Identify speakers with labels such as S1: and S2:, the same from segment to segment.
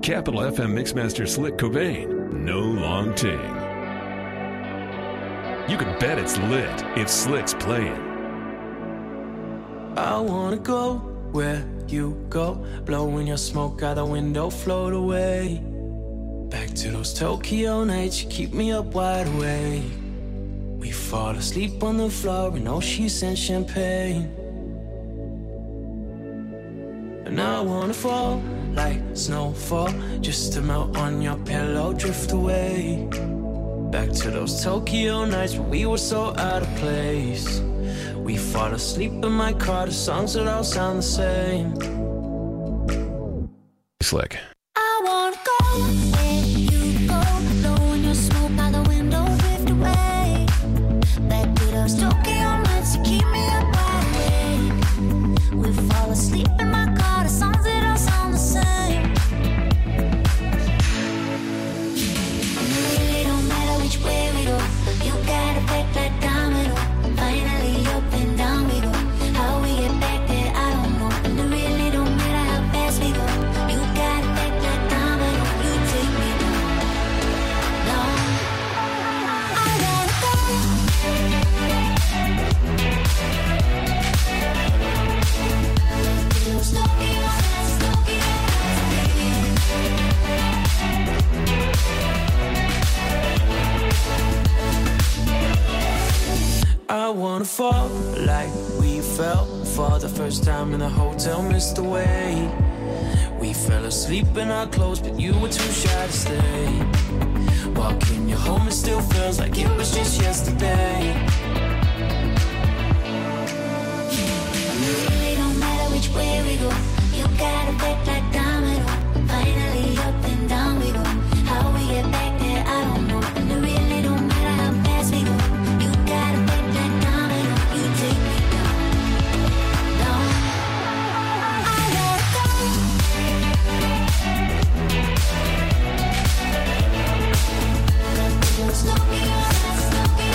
S1: Capital FM Mixmaster Slick Cobain. No long ting. You can bet it's lit if Slick's playing.
S2: I wanna go where you go, blowing your smoke out the window, float away. Back to those Tokyo nights, you keep me up wide awake. We fall asleep on the floor with no sheets and champagne. And I wanna fall like snowfall, just to melt on your pillow, drift away. Back to those Tokyo nights when we were so out of place. We fall asleep in my car, the songs that all sound the same.
S1: Slick.
S3: I wanna go where you go, blowing your smoke by the window, drift away. Back to those Tokyo nights, you keep me up wide awake. We fall asleep in my car, the songs that all sound the same. It really don't matter which way we go, you got it back like domino. Finally up and down we go. How we get back there, I don't know. And it really don't matter how fast we go. You got it back like domino. You take me down, down. I wanna go. Those Tokyo nights, Tokyo
S2: I wanna fall like we fell for the first time in the hotel, missed the way. We fell asleep in our clothes, but you were too shy to stay. Walking you home, it still feels like it was just yesterday.
S3: It really don't matter which way we go. You got it back like domino. Finally up and down we go. How we get back there, I don't know. And it really don't matter how fast we go. You got it back like domino. You take me down, down. I wanna go. Those Tokyo nights, Tokyo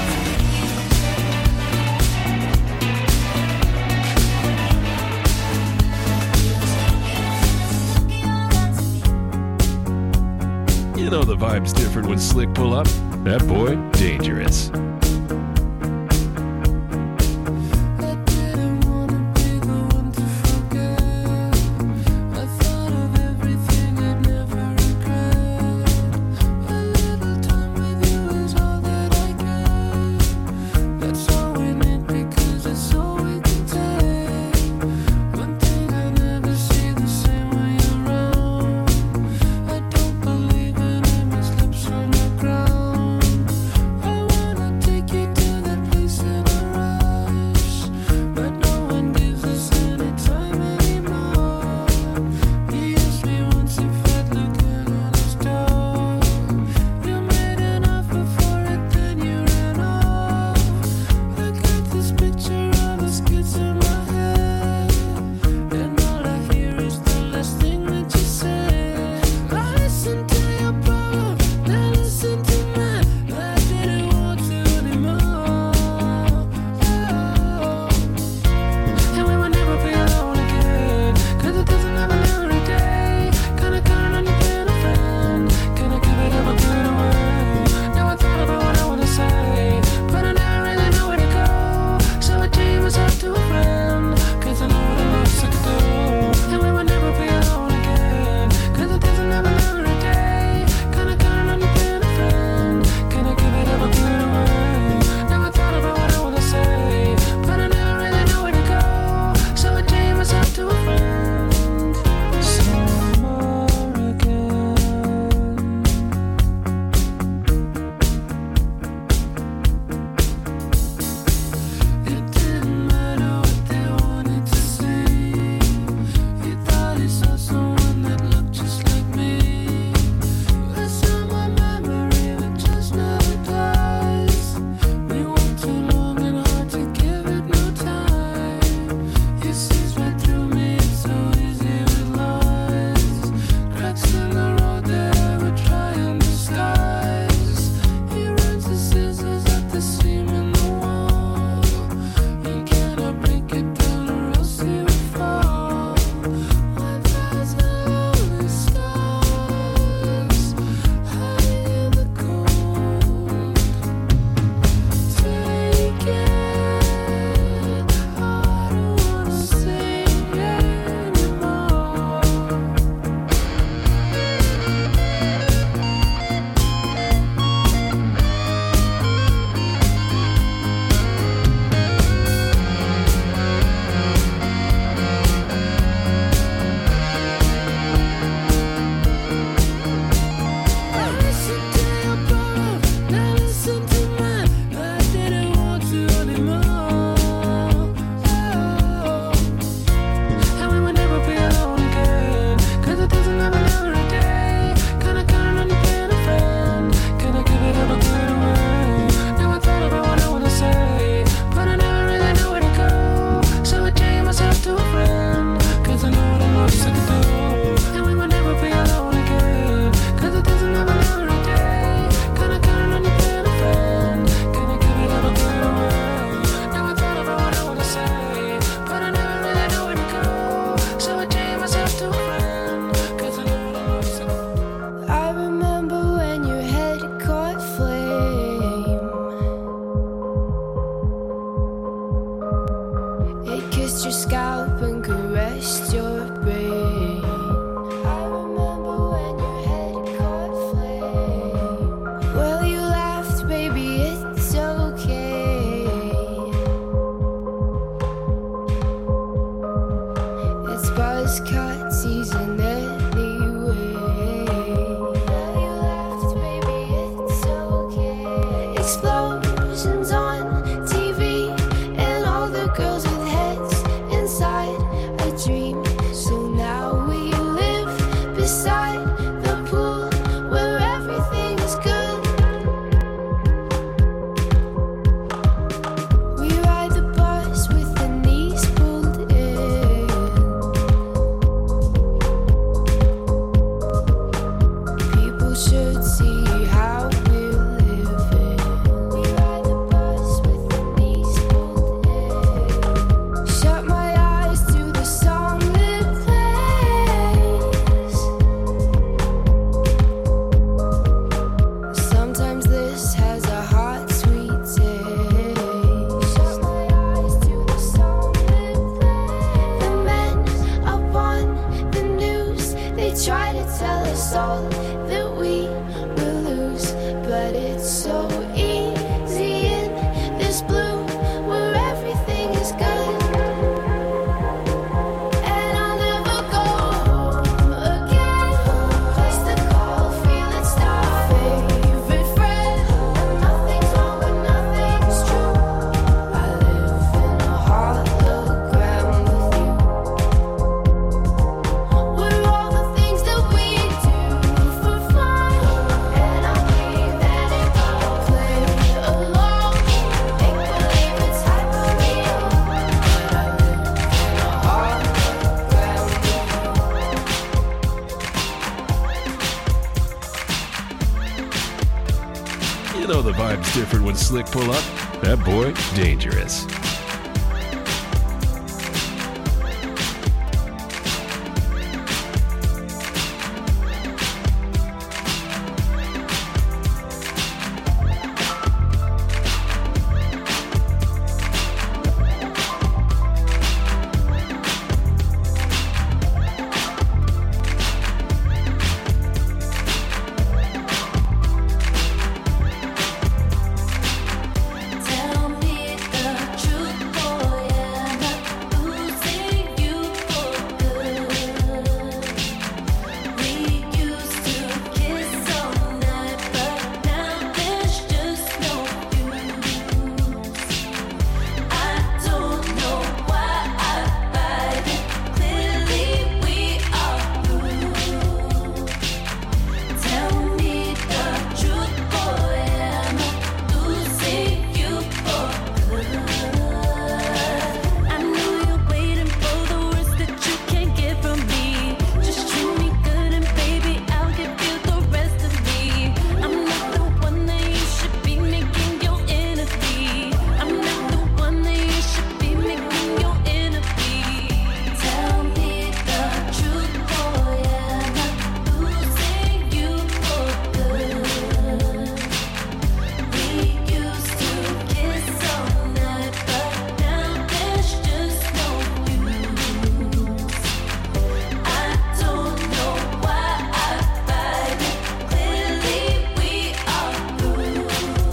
S1: You know the vibe's different when Slick pull up. That boy, dangerous.
S3: I wanna
S4: kissed your scalp and caressed your brain. I remember when your head caught flame. Well, you laughed, baby, it's okay. It's buzzcut season anyway. Well, you laughed, baby, it's okay. Explosions on TV and all the girls with heads inside a dream. So now we live beside the pool where everything is good. We ride the bus with the knees pulled in. People should see how we're living. We ride the bus with the knees pulled in. Shut my eyes to the song that plays. Sometimes this has a hot, sweet taste. Shut my eyes to the song that plays. The men up on the news, they try to tell us all that we will lose, but it's so easy in this blue where everything is good. And I'll never go home again. Place to call, feeling star, favorite friend. Nothing's wrong, but nothing's true. I live in a hologram with you. We're all the things that we do for fun, and I believe that it all play along. Make believe it's hyper-real, but I live in a hologram with you.
S1: You know the vibe's different when Slick pull up. That boy, dangerous.
S3: Tell me the truth, boy, am I losing you for good? We used to kiss all night, but now there's just no use. I don't know why I fight it. Clearly we are blue. Tell me the truth, boy, am I losing you for good? I know you're waiting for the worst that you can't get from me. Just treat me good and baby, I'll give you the rest of me. I'm not the one that you should be making your enemy. I'm not the one that you should be making your enemy. Tell me the truth, boy, am I losing you for good? We used to kiss all night, but now there's just no use. I don't know why I fight it. Clearly we are blue.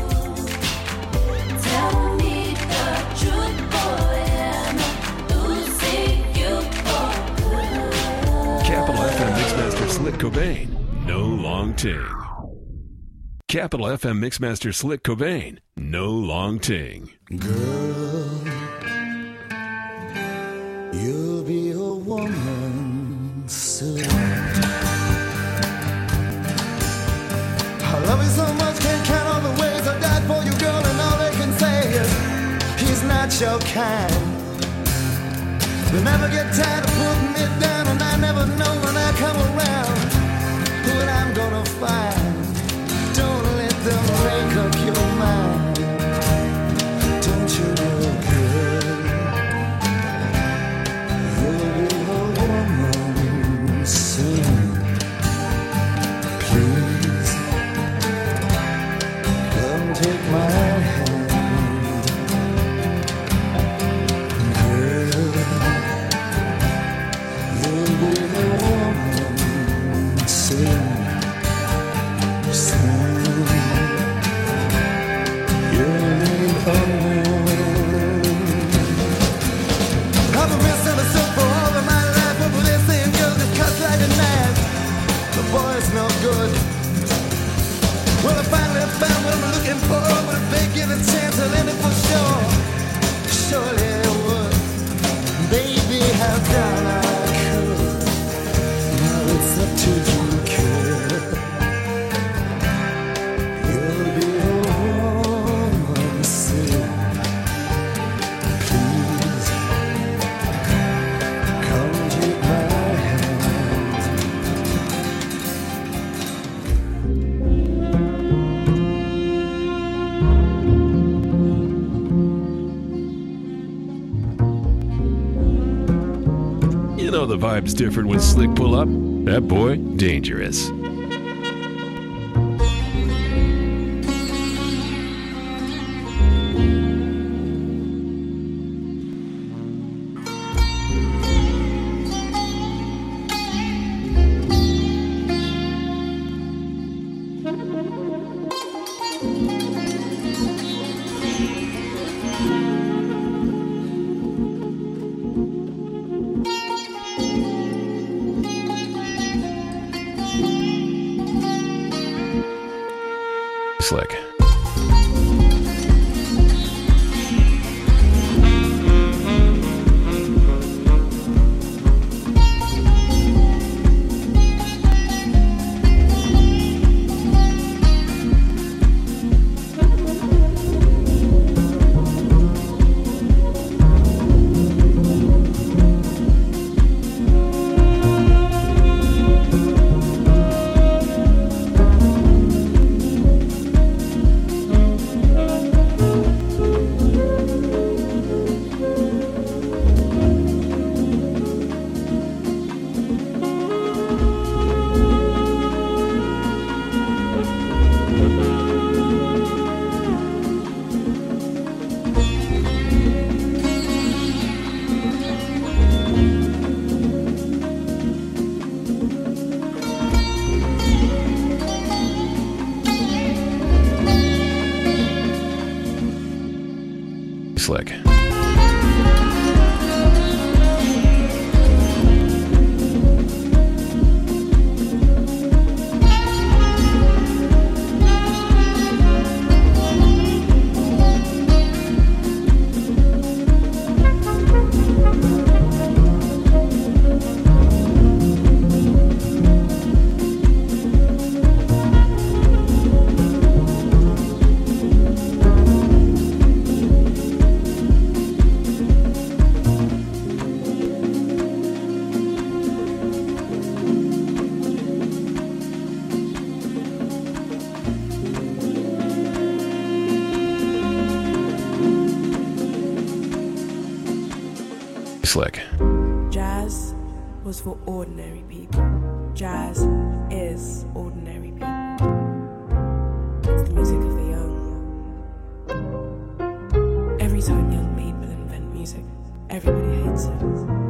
S3: Tell me the truth, boy, am I losing you for good?
S1: Capital FM Mixmaster Slick Cobain, no long ting. Capital FM Mixmaster Slick Cobain, no long ting.
S5: Girl, you'll be a woman soon. I love you so much, can't count all the ways I died for you, girl, and all they can say is he's not your kind. They never get tired of putting me down, and I never know when I come around what I'm gonna find. Don't let them make up your mind. Don't you know, girl, you'll be a woman soon. Please, come take my hand. Girl,
S1: You know the vibe's different when Slick pull up. That boy, dangerous. Slick. Slick. Slick.
S6: Jazz was for ordinary people. Jazz is ordinary people. It's the music of the young. Every time young people invent music, everybody hates it.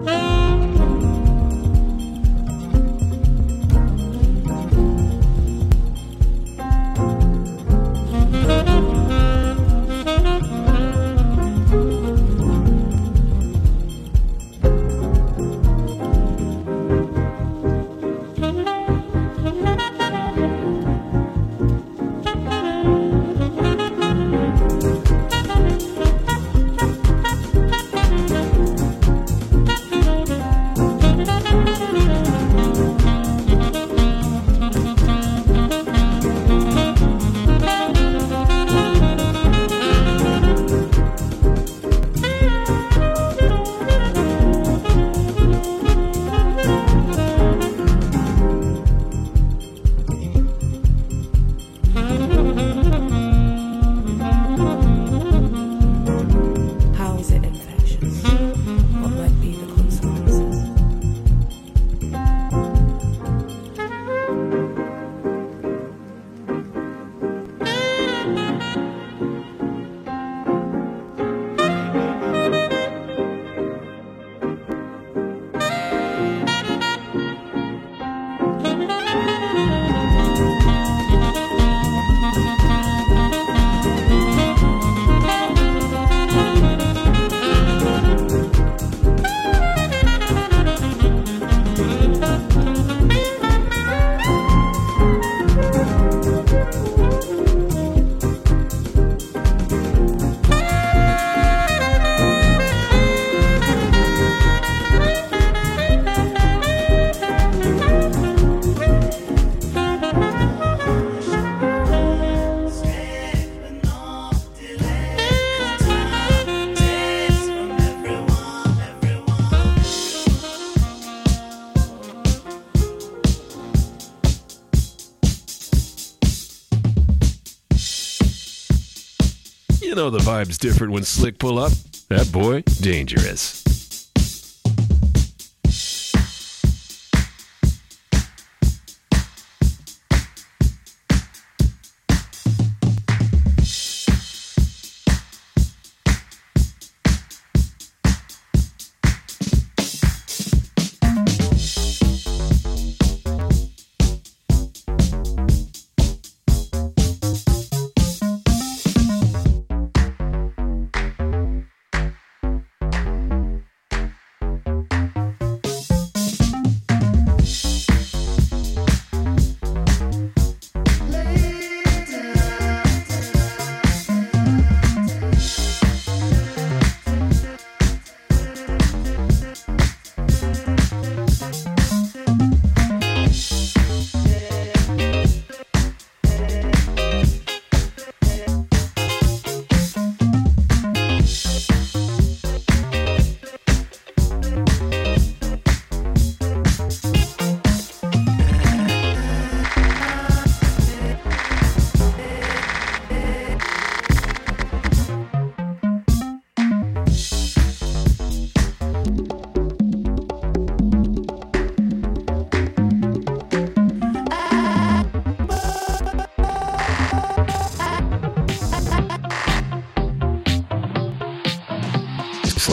S1: You know the vibe's different when Slick pull up. That boy, dangerous.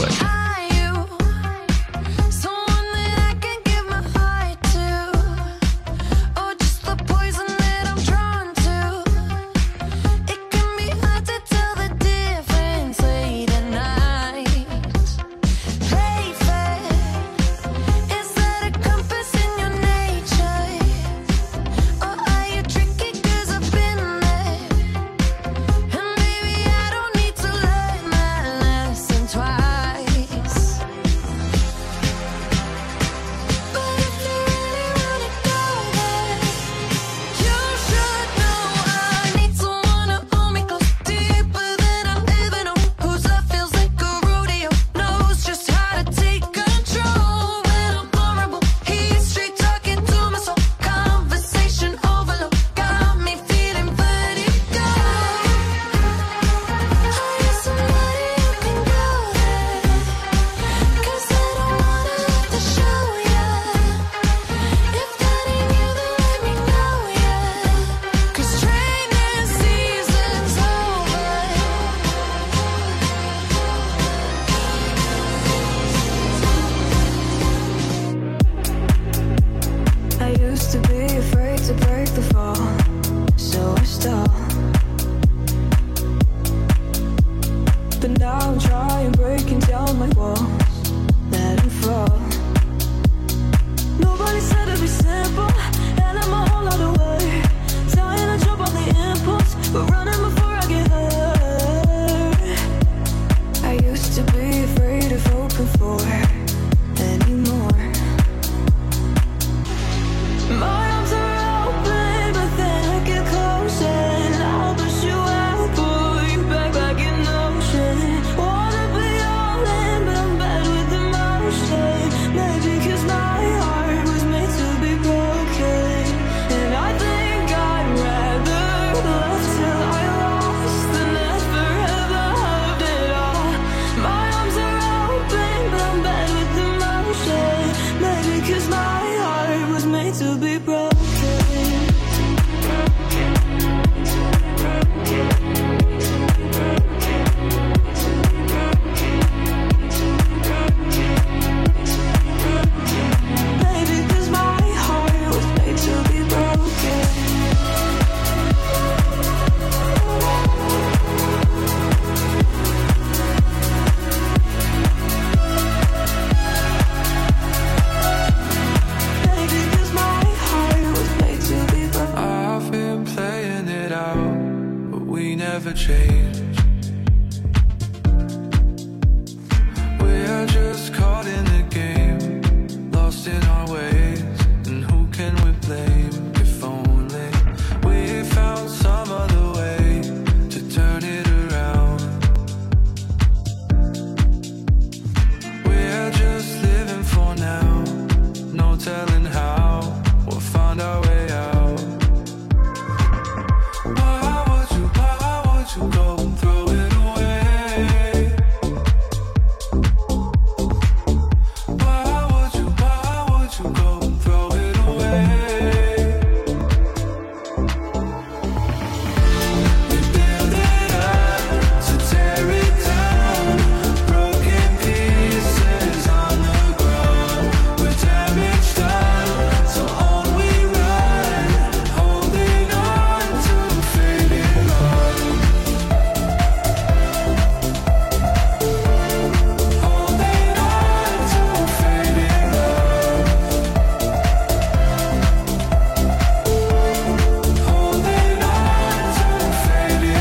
S1: Slick.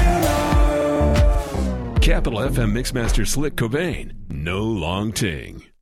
S1: Capital FM Mixmaster Slick Cobain, No Long Ting.